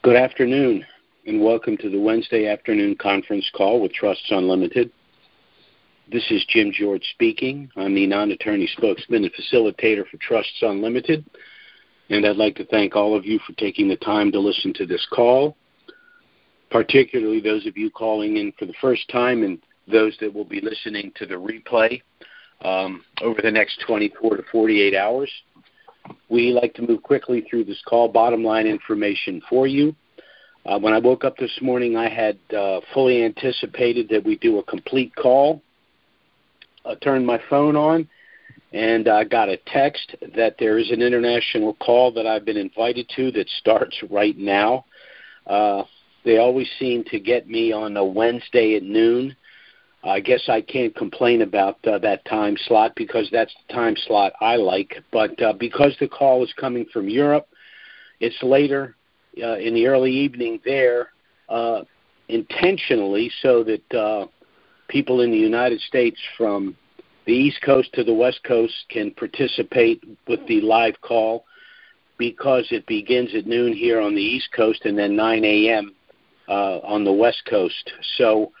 Good afternoon, and welcome to the Wednesday afternoon conference call with Trusts Unlimited. This is Jim George speaking. I'm the non-attorney spokesman and facilitator for Trusts Unlimited, and I'd like to thank all of you for taking the time to listen to this call, particularly those of you calling in for the first time and those that will be listening to the replay over the next 24 to 48 hours. We like to move quickly through this call, bottom line information for you. When I woke up this morning, I had fully anticipated that we do a complete call. I turned my phone on, and I got a text that there is an international call that I've been invited to that starts right now. They always seem to get me on a Wednesday at noon. I guess I can't complain about that time slot because that's the time slot I like. But because the call is coming from Europe, it's later in the early evening there, intentionally so that people in the United States from the East Coast to the West Coast can participate with the live call because it begins at noon here on the East Coast and then 9 a.m. On the West Coast. So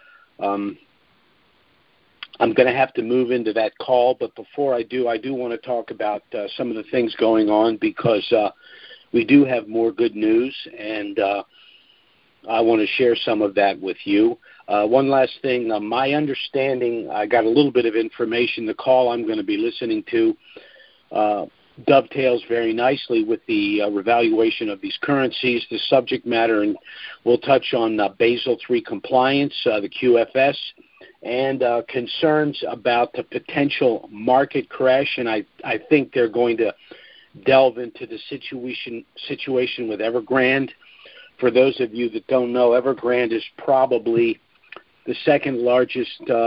I'm going to have to move into that call, but before I do want to talk about some of the things going on because we do have more good news, and I want to share some of that with you. One last thing, my understanding, I got a little bit of information. The call I'm going to be listening to dovetails very nicely with the revaluation of these currencies, the subject matter, and we'll touch on Basel III compliance, the QFS, and concerns about the potential market crash, and I think they're going to delve into the situation with Evergrande. For those of you that don't know, Evergrande is probably the second largest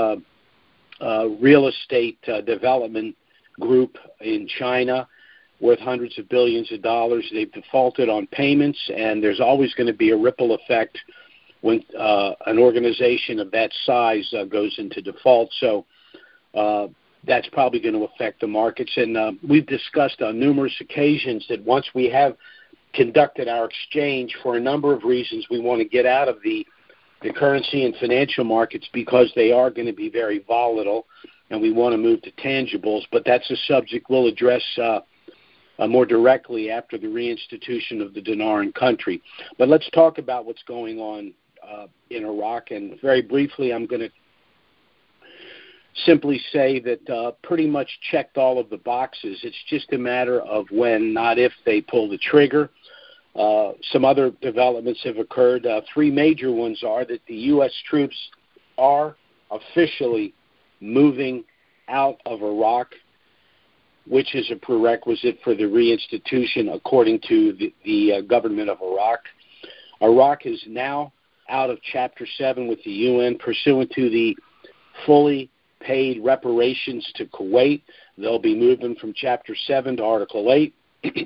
real estate development group in China, worth hundreds of billions of dollars. They've defaulted on payments, and there's always going to be a ripple effect when an organization of that size goes into default. So that's probably going to affect the markets. And we've discussed on numerous occasions that once we have conducted our exchange, for a number of reasons, we want to get out of the currency and financial markets because they are going to be very volatile, and we want to move to tangibles. But that's a subject we'll address more directly after the reinstitution of the dinar in country. But let's talk about what's going on in Iraq, and very briefly I'm going to simply say that pretty much checked all of the boxes. It's just a matter of when, not if, they pull the trigger. Some other developments have occurred. Three major ones are that the U.S. troops are officially moving out of Iraq, which is a prerequisite for the reinstitution according to the government of Iraq. Iraq is now out of Chapter 7 with the UN pursuant to the fully paid reparations to Kuwait. They'll be moving from Chapter 7 to Article 8,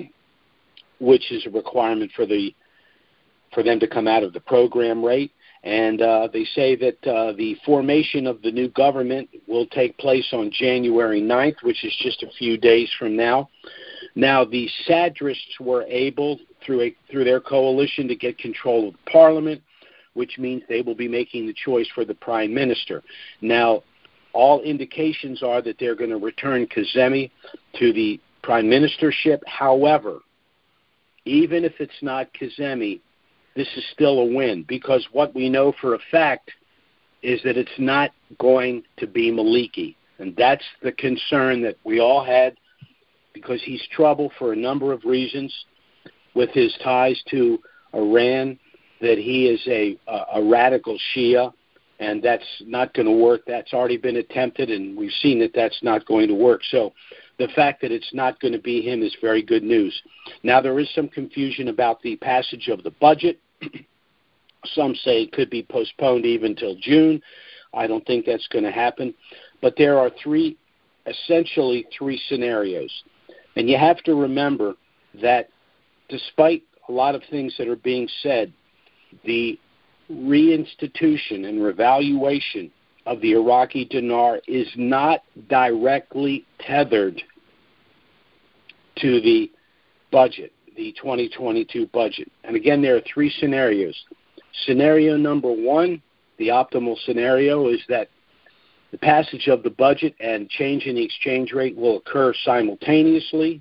which is a requirement for them to come out of the program rate. And they say that the formation of the new government will take place on January 9th, which is just a few days from now. Now, the Sadrists were able, through their coalition, to get control of the parliament, which means they will be making the choice for the prime minister. Now, all indications are that they're going to return Kazemi to the prime ministership. However, even if it's not Kazemi, this is still a win, because what we know for a fact is that it's not going to be Maliki. And that's the concern that we all had, because he's trouble for a number of reasons with his ties to Iran, that he is a radical Shia, and that's not going to work. That's already been attempted, and we've seen that that's not going to work. So the fact that it's not going to be him is very good news. Now, there is some confusion about the passage of the budget. Some say it could be postponed even till June. I don't think that's going to happen. But there are essentially three scenarios. And you have to remember that despite a lot of things that are being said, the reinstitution and revaluation of the Iraqi dinar is not directly tethered to the budget. the 2022 budget. And again, there are three scenarios. Scenario number one, the optimal scenario, is that the passage of the budget and change in the exchange rate will occur simultaneously.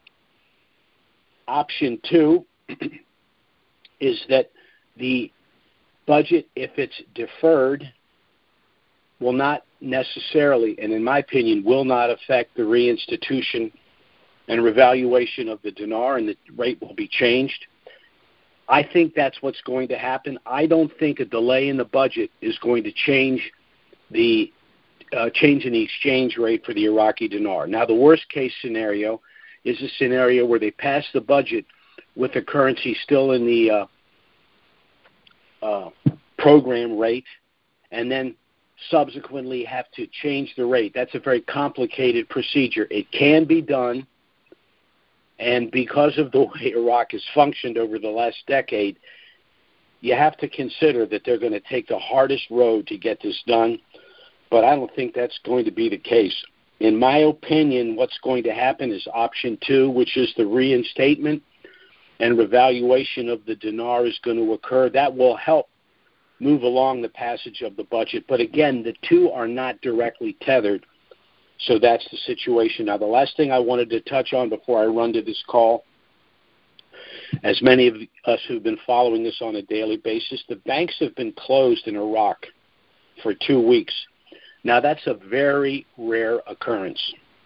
Option two is that the budget, if it's deferred, will not necessarily, and in my opinion, will not affect the reinstitution and revaluation of the dinar, and the rate will be changed. I think that's what's going to happen. I don't think a delay in the budget is going to change the change in the exchange rate for the Iraqi dinar. Now, the worst-case scenario is a scenario where they pass the budget with the currency still in the program rate, and then subsequently have to change the rate. That's a very complicated procedure. It can be done, and because of the way Iraq has functioned over the last decade, you have to consider that they're going to take the hardest road to get this done, but I don't think that's going to be the case. In my opinion, what's going to happen is option two, which is the reinstatement and revaluation of the dinar is going to occur. That will help move along the passage of the budget. But again, the two are not directly tethered, so that's the situation. Now, the last thing I wanted to touch on before I run to this call, as many of us who've been following this on a daily basis, the banks have been closed in Iraq for 2 weeks. Now, that's a very rare occurrence.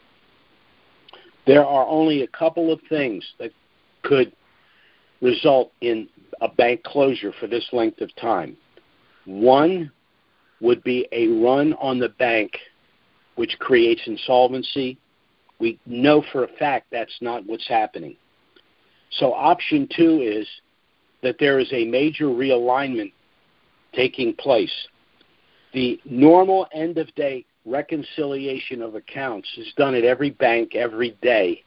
There are only a couple of things that could result in a bank closure for this length of time. One would be a run on the bank, which creates insolvency. We know for a fact that's not what's happening. So option two is that there is a major realignment taking place. The normal end-of-day reconciliation of accounts is done at every bank every day.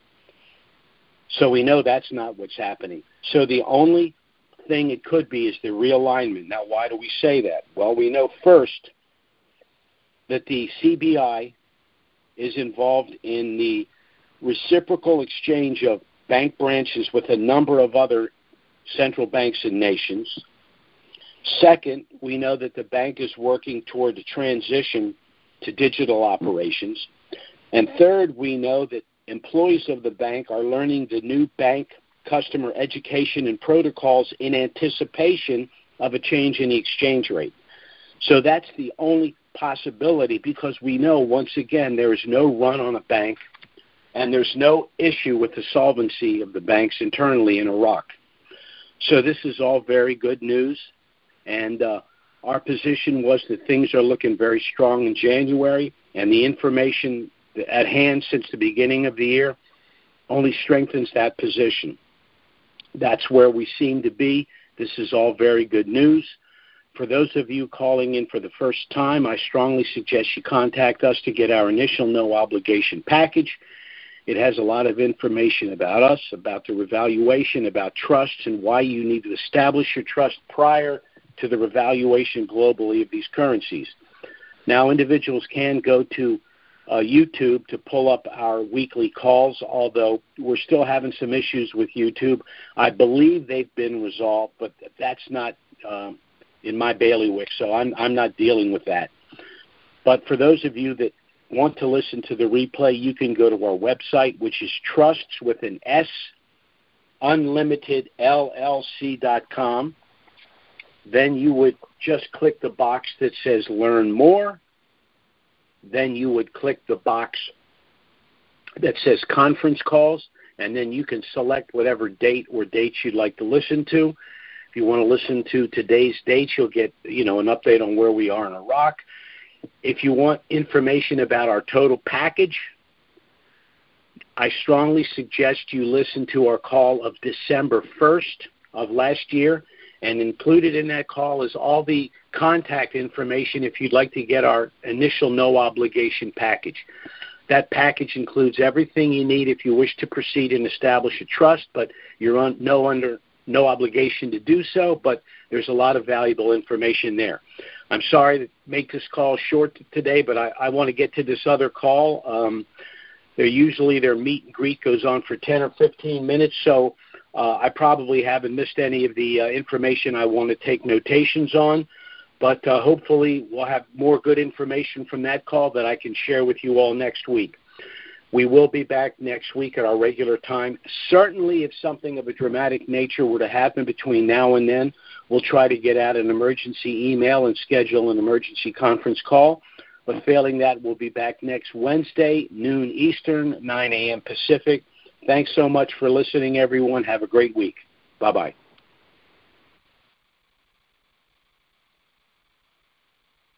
So we know that's not what's happening. So the only thing it could be is the realignment. Now, why do we say that? Well, we know first that the CBI is involved in the reciprocal exchange of bank branches with a number of other central banks and nations. Second, we know that the bank is working toward a transition to digital operations. And third, we know that employees of the bank are learning the new bank customer education and protocols in anticipation of a change in the exchange rate. So that's the only possibility, because we know, once again, there is no run on a bank and there's no issue with the solvency of the banks internally in Iraq. So this is all very good news, and our position was that things are looking very strong in January, and the information at hand since the beginning of the year only strengthens that position. That's where we seem to be. This is all very good news. For those of you calling in for the first time, I strongly suggest you contact us to get our initial no-obligation package. It has a lot of information about us, about the revaluation, about trusts, and why you need to establish your trust prior to the revaluation globally of these currencies. Now, individuals can go to YouTube to pull up our weekly calls, although we're still having some issues with YouTube. I believe they've been resolved, but that's not in my bailiwick, so I'm not dealing with that. But for those of you that want to listen to the replay, you can go to our website, which is trusts with an S, unlimitedllc.com. Then you would just click the box that says Learn More. Then you would click the box that says Conference Calls, and then you can select whatever date or dates you'd like to listen to. If you want to listen to today's dates, you'll get an update on where we are in Iraq. If you want information about our total package, I strongly suggest you listen to our call of December 1st of last year. And included in that call is all the contact information if you'd like to get our initial no-obligation package. That package includes everything you need if you wish to proceed and establish a trust, but you're under no obligation to do so, but there's a lot of valuable information there. I'm sorry to make this call short today, but I want to get to this other call. Their meet and greet goes on for 10 or 15 minutes, so I probably haven't missed any of the information I want to take notations on, but hopefully we'll have more good information from that call that I can share with you all next week. We will be back next week at our regular time. Certainly, if something of a dramatic nature were to happen between now and then, we'll try to get out an emergency email and schedule an emergency conference call. But failing that, we'll be back next Wednesday, noon Eastern, 9 a.m. Pacific. Thanks so much for listening, everyone. Have a great week. Bye-bye.